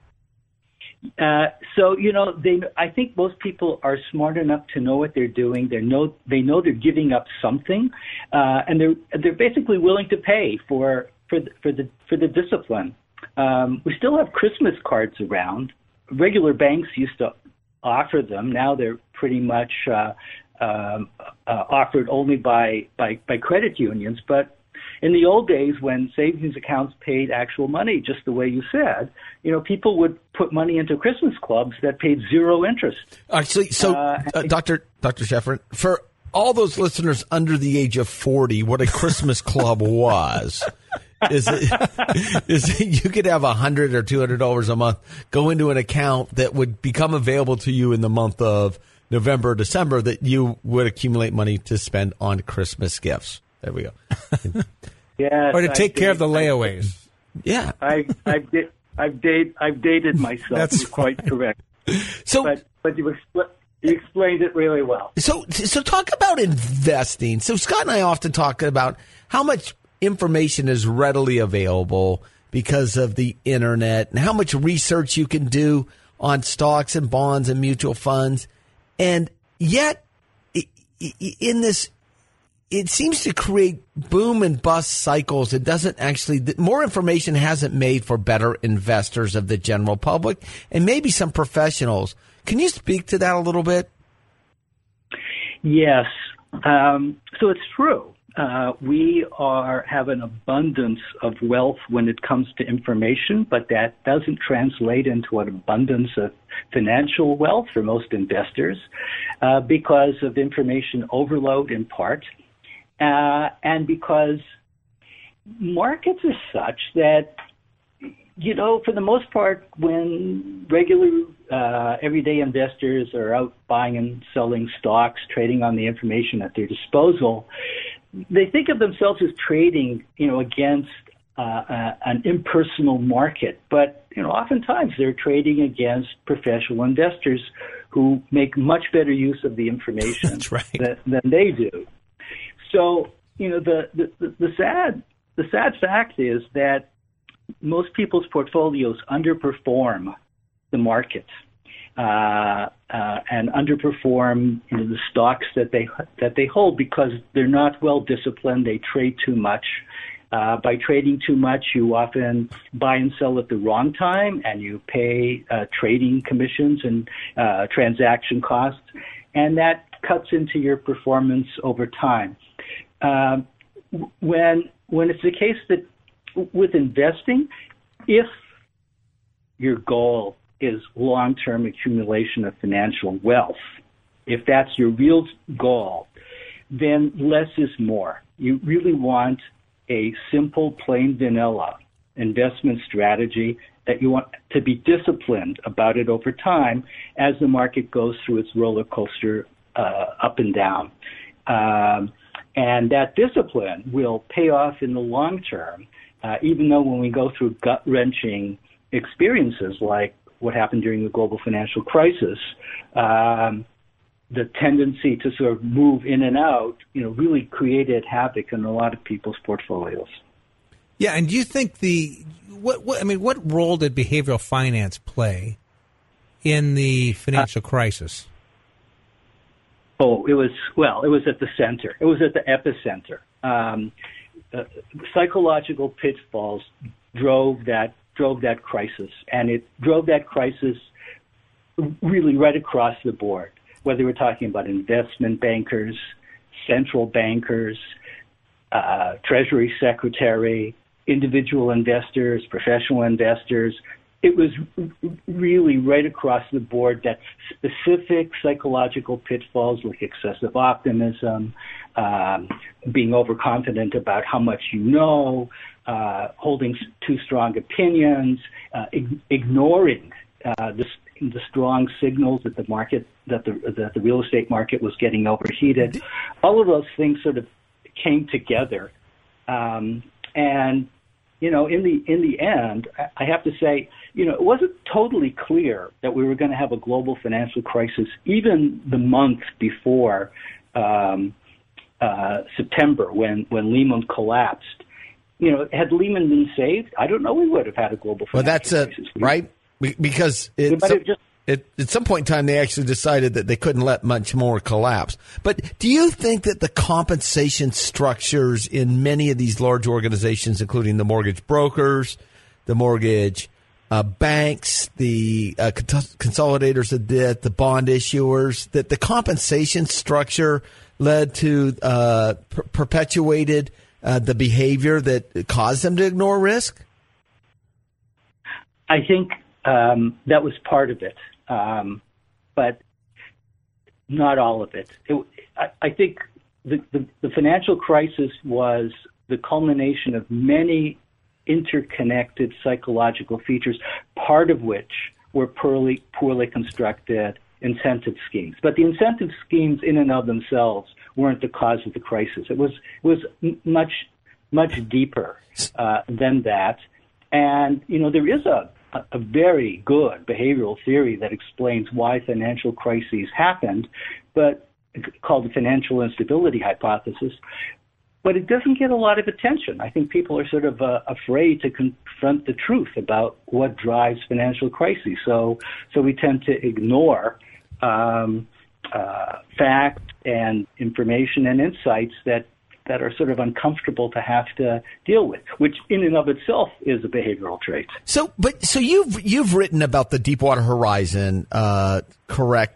[SPEAKER 8] I think most people are smart enough to know what they're doing. They know they're giving up something, and they're basically willing to pay for the discipline. We still have Christmas cards around. Regular banks used to offer them. Now they're pretty much offered only by credit unions. But In the old days, when savings accounts paid actual money, just the way you said, people would put money into Christmas clubs that paid zero interest.
[SPEAKER 4] Actually, Dr. Scheffer, for all those listeners under the age of 40, what a Christmas club was is you could have $100 or $200 a month go into an account that would become available to you in the month of November or December that you would accumulate money to spend on Christmas gifts. There we go.
[SPEAKER 8] Yes,
[SPEAKER 3] or to take care of the layaways.
[SPEAKER 4] Yeah.
[SPEAKER 8] I've dated myself.
[SPEAKER 3] That's
[SPEAKER 8] quite correct.
[SPEAKER 4] So,
[SPEAKER 8] but you explained it really well.
[SPEAKER 4] So talk about investing. So Scott and I often talk about how much information is readily available because of the internet and how much research you can do on stocks and bonds and mutual funds. And yet, in this, it seems to create boom and bust cycles. It doesn't actually, more information hasn't made for better investors of the general public and maybe some professionals. Can you speak to that a little bit?
[SPEAKER 8] Yes. So it's true. We have an abundance of wealth when it comes to information, but that doesn't translate into an abundance of financial wealth for most investors because of information overload in part, and because markets are such that, for the most part, when regular everyday investors are out buying and selling stocks, trading on the information at their disposal, they think of themselves as trading, against an impersonal market. But, oftentimes they're trading against professional investors who make much better use of the information
[SPEAKER 3] That's right.
[SPEAKER 8] than they do. So, the sad fact is that most people's portfolios underperform the market and underperform the stocks that they hold because they're not well disciplined. They trade too much. By trading too much, you often buy and sell at the wrong time, and you pay trading commissions and transaction costs, and that cuts into your performance over time. When it's the case that with investing, if your goal is long-term accumulation of financial wealth, if that's your real goal, then less is more. You really want a simple, plain vanilla investment strategy that you want to be disciplined about it over time as the market goes through its roller coaster up and down. And that discipline will pay off in the long term, even though when we go through gut-wrenching experiences like what happened during the global financial crisis, the tendency to sort of move in and out, really created havoc in a lot of people's portfolios.
[SPEAKER 3] Yeah, and do you think what role did behavioral finance play in the financial crisis?
[SPEAKER 8] It was at the center. It was at the epicenter. Psychological pitfalls drove that crisis, and it drove that crisis really right across the board, whether we're talking about investment bankers, central bankers, treasury secretary, individual investors, professional investors. It was really right across the board that specific psychological pitfalls like excessive optimism, being overconfident about how much you know, holding too strong opinions, ignoring the strong signals that the market, that the real estate market was getting overheated. All of those things sort of came together, and in the end, I have to say, it wasn't totally clear that we were going to have a global financial crisis even the month before September when Lehman collapsed. Had Lehman been saved, I don't know we would have had a global financial crisis.
[SPEAKER 4] Right? Because at some point in time, they actually decided that they couldn't let much more collapse. But do you think that the compensation structures in many of these large organizations, including the mortgage brokers, the mortgage banks, the consolidators of debt, the bond issuers, that the compensation structure led to perpetuated the behavior that caused them to ignore risk?
[SPEAKER 8] I think that was part of it, but not all of it. I think the financial crisis was the culmination of many interconnected psychological features, part of which were poorly constructed incentive schemes. But the incentive schemes in and of themselves weren't the cause of the crisis. It was much deeper than that. And, there is a very good behavioral theory that explains why financial crises happened, but called the financial instability hypothesis. But it doesn't get a lot of attention. I think people are sort of afraid to confront the truth about what drives financial crises. So we tend to ignore fact and information and insights that are sort of uncomfortable to have to deal with, which in and of itself is a behavioral trait.
[SPEAKER 4] So you've written about the Deepwater Horizon, correct?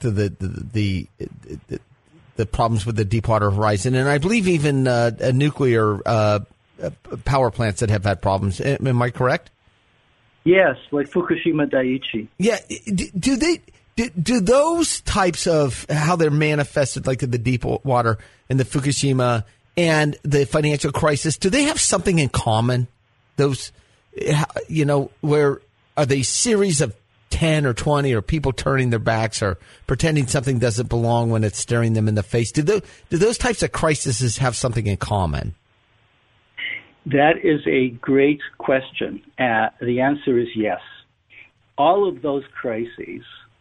[SPEAKER 4] The problems with the Deepwater Horizon, and I believe even nuclear power plants that have had problems. Am I correct?
[SPEAKER 8] Yes, like Fukushima Daiichi.
[SPEAKER 4] Yeah. Do those types of how they're manifested, like the Deepwater and the Fukushima and the financial crisis, do they have something in common? Those, where are they series of 10 or 20 or people turning their backs or pretending something doesn't belong when it's staring them in the face? Do those types of crises have something in common?
[SPEAKER 8] That is a great question. The answer is yes. All of those crises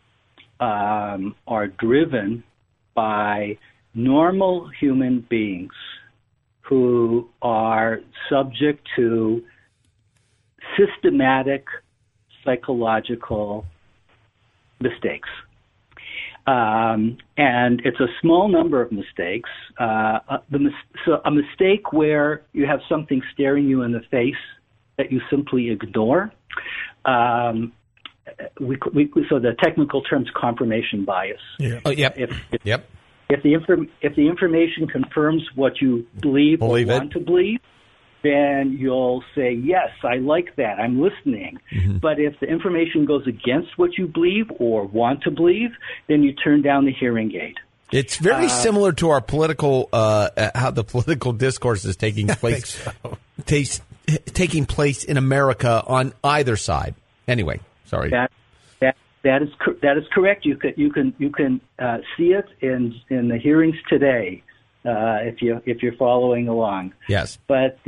[SPEAKER 8] are driven by normal human beings who are subject to systematic psychological mistakes. And it's a small number of mistakes. So a mistake where you have something staring you in the face that you simply ignore. So the technical term's confirmation bias.
[SPEAKER 4] Yeah. Oh, yep.
[SPEAKER 8] If the information confirms what you believe or want to believe, then you'll say, yes, I like that, I'm listening. Mm-hmm. But if the information goes against what you believe or want to believe, then you turn down the hearing aid.
[SPEAKER 4] It's very similar to our political, how the political discourse is taking place, taking place in America on either side. Anyway, sorry.
[SPEAKER 8] That is correct. You can see it in the hearings today, if you're following along.
[SPEAKER 4] Yes.
[SPEAKER 8] But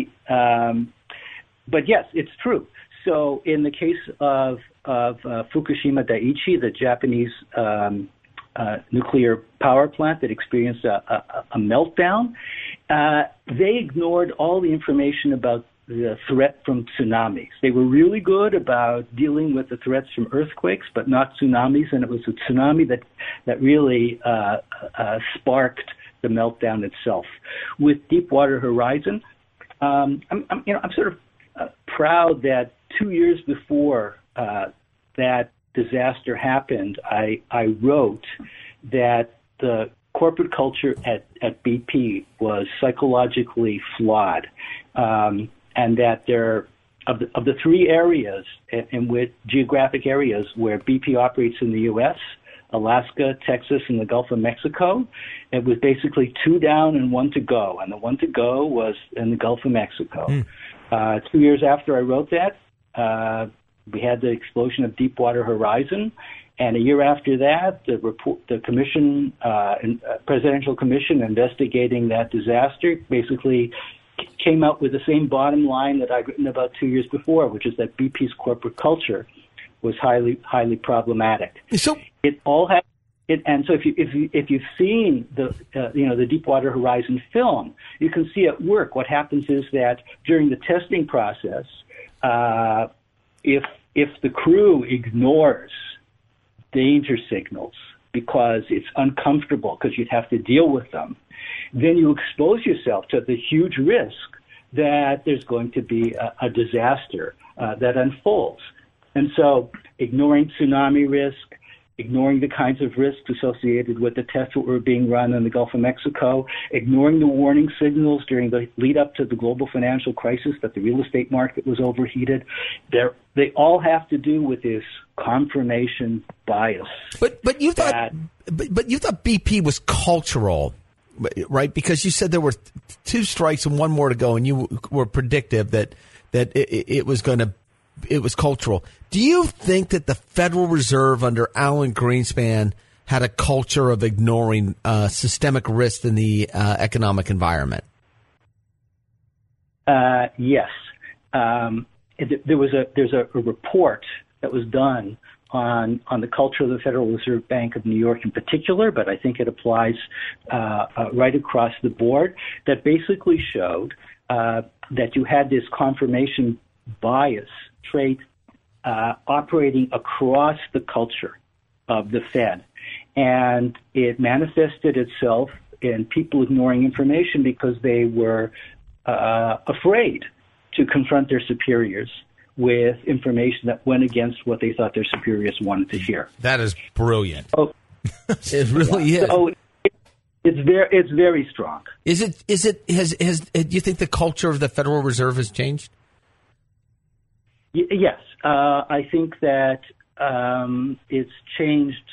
[SPEAKER 8] yes, it's true. So in the case of Fukushima Daiichi, the Japanese nuclear power plant that experienced a meltdown, they ignored all the information about the threat from tsunamis. They were really good about dealing with the threats from earthquakes, but not tsunamis, and it was a tsunami that really sparked the meltdown itself. With Deepwater Horizon, I'm sort of proud that 2 years before that disaster happened, I wrote that the corporate culture at BP was psychologically flawed. And that of the three areas in which geographic areas where BP operates in the U.S., Alaska, Texas, and the Gulf of Mexico, it was basically 2 down and 1 to go, and the 1 to go was in the Gulf of Mexico. 2 years after I wrote that, we had the explosion of Deepwater Horizon, and a year after that, the commission, presidential commission investigating that disaster, basically came out with the same bottom line that I'd written about 2 years before, which is that BP's corporate culture was highly problematic.
[SPEAKER 4] So
[SPEAKER 8] it all had, and so if you've seen the Deepwater Horizon film, you can see at work what happens is that during the testing process, if the crew ignores danger signals because it's uncomfortable because you'd have to deal with them, then you expose yourself to the huge risk that there's going to be a disaster that unfolds. And so ignoring tsunami risk, ignoring the kinds of risks associated with the tests that were being run in the Gulf of Mexico, ignoring the warning signals during the lead up to the global financial crisis that the real estate market was overheated. They all have to do with this confirmation bias.
[SPEAKER 4] But you thought BP was cultural, right? Because you said there were 2 strikes and 1 more to go, and you were predictive that it was cultural. Do you think that the Federal Reserve under Alan Greenspan had a culture of ignoring systemic risk in the economic environment?
[SPEAKER 8] Yes. There's a report that was done on the culture of the Federal Reserve Bank of New York in particular, but I think it applies right across the board, that basically showed that you had this confirmation bias trait operating across the culture of the Fed. And it manifested itself in people ignoring information because they were afraid to confront their superiors with information that went against what they thought their superiors wanted to hear.
[SPEAKER 3] That is brilliant.
[SPEAKER 8] Oh,
[SPEAKER 4] it really is.
[SPEAKER 8] So it's very strong.
[SPEAKER 4] Do you think the culture of the Federal Reserve has changed?
[SPEAKER 8] Yes, I think that it's changed.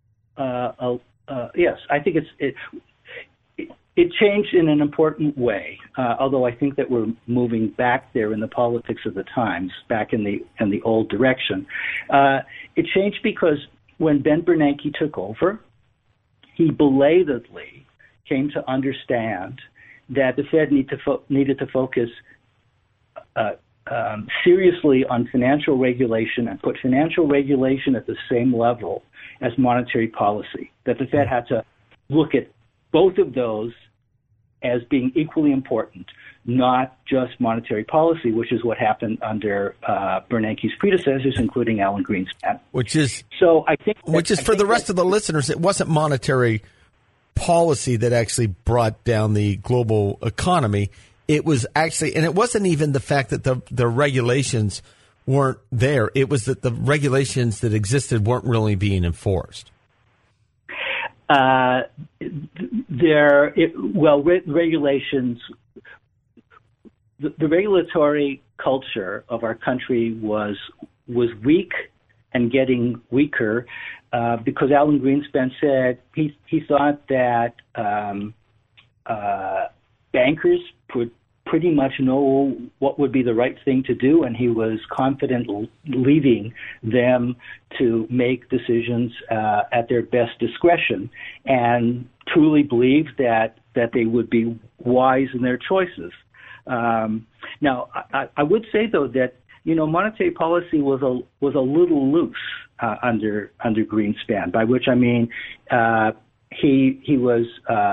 [SPEAKER 8] Yes, I think it changed in an important way. Although I think that we're moving back there in the politics of the times, back in the old direction. It changed because when Ben Bernanke took over, he belatedly came to understand that the Fed needed to focus seriously on financial regulation and put financial regulation at the same level as monetary policy, that the Fed had to look at both of those as being equally important, not just monetary policy, which is what happened under Bernanke's predecessors, including Alan Greenspan.
[SPEAKER 4] Which is for the rest of the listeners, it wasn't monetary policy that actually brought down the global economy. It was actually, and it wasn't even the fact that the regulations weren't there. It was that the regulations that existed weren't really being enforced.
[SPEAKER 8] Regulations. The regulatory culture of our country was weak and getting weaker because Alan Greenspan said he thought that bankers would pretty much know what would be the right thing to do, and he was confident leaving them to make decisions at their best discretion, and truly believed that they would be wise in their choices. Now, I would say though that monetary policy was a little loose under Greenspan, by which I mean he was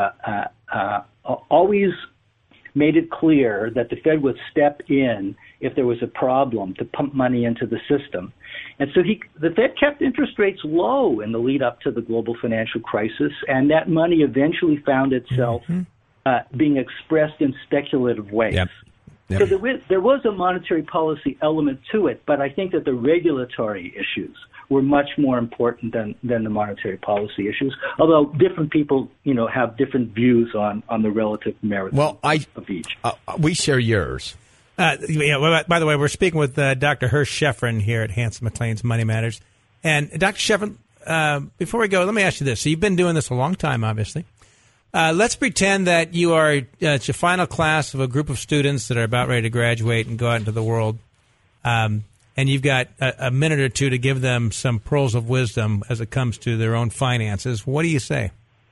[SPEAKER 8] always made it clear that the Fed would step in if there was a problem to pump money into the system. And so the Fed kept interest rates low in the lead up to the global financial crisis, and that money eventually found itself being expressed in speculative ways. Yep. So there was a monetary policy element to it, but I think that the regulatory issues were much more important than the monetary policy issues, although different people, have different views on the relative merits of each.
[SPEAKER 4] We share yours.
[SPEAKER 3] By the way, we're speaking with Dr. Hersh Shefrin here at Hanson McClain's Money Matters. And Dr. Shefrin, before we go, let me ask you this. So you've been doing this a long time, obviously. Let's pretend that you are it's your final class of a group of students that are about ready to graduate and go out into the world. And you've got a minute or two to give them some pearls of wisdom as it comes to their own finances. What do you say?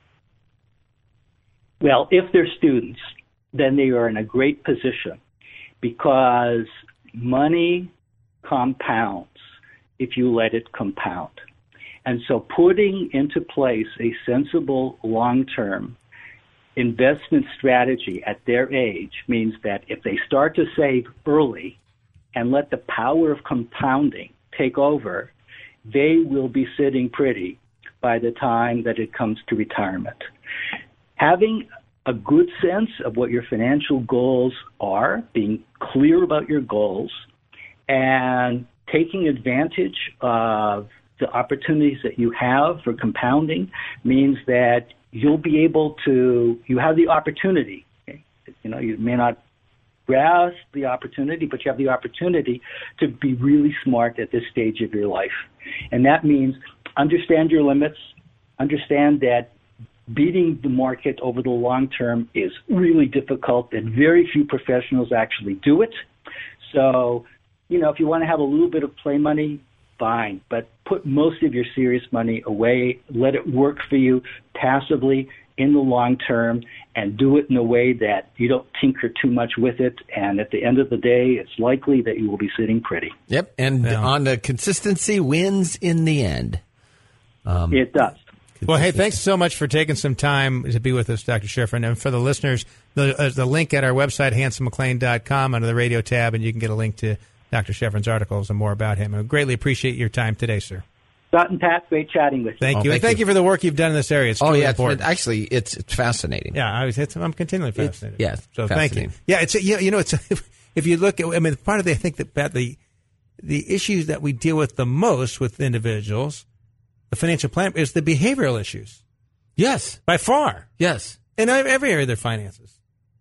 [SPEAKER 8] Well, if they're students, then they are in a great position because money compounds if you let it compound. And so putting into place a sensible long-term investment strategy at their age means that if they start to save early and let the power of compounding take over, they will be sitting pretty by the time that it comes to retirement. Having a good sense of what your financial goals are, being clear about your goals, and taking advantage of the opportunities that you have for compounding means that you'll be able to, you have the opportunity. Okay? You know, you may not grasp the opportunity, but you have the opportunity to be really smart at this stage of your life. And that means understand your limits, understand that beating the market over the long term is really difficult, and very few professionals actually do it. So, you know, if you want to have a little bit of play money, fine, but put most of your serious money away. Let it work for you passively in the long term, and do it in a way that you don't tinker too much with it. And at the end of the day, it's likely that you will be sitting pretty.
[SPEAKER 4] Yep, and on the consistency wins in the end.
[SPEAKER 8] It does.
[SPEAKER 3] Well, hey, thanks so much for taking some time to be with us, Dr. Schifrin. And for the listeners, the link at our website, HansonMcClain.com, under the radio tab, and you can get a link to Dr. Schifrin's articles and more about him. I greatly appreciate your time today, sir.
[SPEAKER 8] Scott and Pat, great chatting with you.
[SPEAKER 3] Thank you. And thank you for the work you've done in this area. It's truly important.
[SPEAKER 4] Actually, it's fascinating.
[SPEAKER 3] Yeah, I'm continually fascinated.
[SPEAKER 4] Yes,
[SPEAKER 3] so
[SPEAKER 4] fascinating.
[SPEAKER 3] Thank you. Yeah, it's it's if you look at, I mean, part of I think that the issues that we deal with the most with individuals, the financial plan, is the behavioral issues.
[SPEAKER 4] Yes,
[SPEAKER 3] by far.
[SPEAKER 4] Yes,
[SPEAKER 3] in every area of their finances.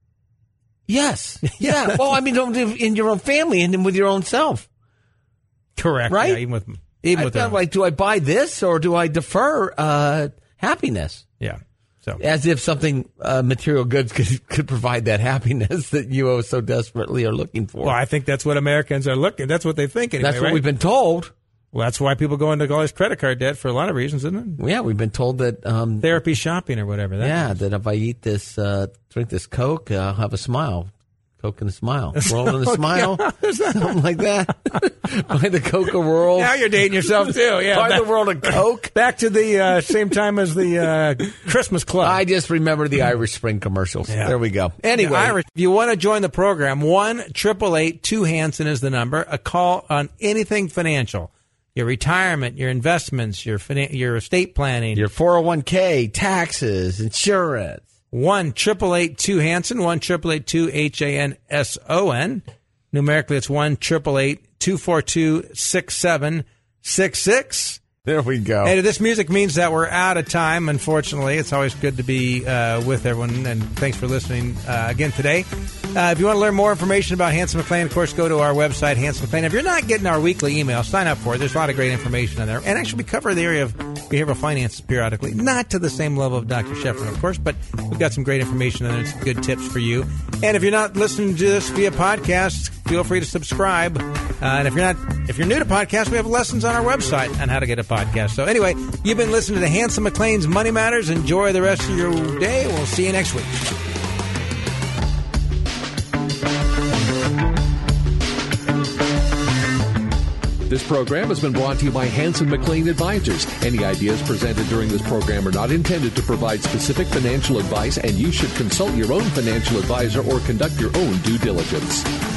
[SPEAKER 4] Yes. Yeah. Well, I mean, in your own family and then with your own self.
[SPEAKER 3] Correct.
[SPEAKER 4] Right.
[SPEAKER 3] Yeah, even with them.
[SPEAKER 4] Like, do I buy this or do I defer happiness?
[SPEAKER 3] Yeah. So
[SPEAKER 4] as if something material goods could provide that happiness that you so desperately are looking for.
[SPEAKER 3] Well, I think that's what Americans are looking. That's what they think. Anyway,
[SPEAKER 4] that's what we've been told.
[SPEAKER 3] Well, that's why people go into all this credit card debt for a lot of reasons, isn't it?
[SPEAKER 4] Yeah, we've been told that
[SPEAKER 3] therapy shopping or whatever.
[SPEAKER 4] That if I eat this, drink this Coke, I'll have a smile. Coke and a smile. World and a smile. Something like that. Buy the Coke world.
[SPEAKER 3] Now you're dating yourself, too. Yeah.
[SPEAKER 4] Buy the world of Coke.
[SPEAKER 3] Back to the same time as the Christmas Club.
[SPEAKER 4] I just remember the Irish Spring commercials. Yeah. There we go. Anyway.
[SPEAKER 3] Irish, if you want to join the program, 1-888-2-HANSON is the number. A call on anything financial. Your retirement, your investments, your estate planning.
[SPEAKER 4] Your 401k, taxes, insurance.
[SPEAKER 3] 1-888-2-HANSON, 1-888-2-HANSON. Numerically, it's 1-888-242-6766.
[SPEAKER 4] There we go.
[SPEAKER 3] Hey, this music means that we're out of time, unfortunately. It's always good to be with everyone, and thanks for listening again today. If you want to learn more information about Hanson McClain, of course, go to our website, Hanson McClain. If you're not getting our weekly email, sign up for it. There's a lot of great information in there. And actually, we cover the area of behavioral finance periodically. Not to the same level of Dr. Schifrin, of course, but we've got some great information in there and some good tips for you. And if you're not listening to this via podcast, feel free to subscribe. And if you're new to podcasts, we have lessons on our website on how to get a podcast. So anyway, you've been listening to Hanson McClain's Money Matters. Enjoy the rest of your day. We'll see you next week.
[SPEAKER 1] This program has been brought to you by Hanson McClain Advisors. Any ideas presented during this program are not intended to provide specific financial advice, and you should consult your own financial advisor or conduct your own due diligence.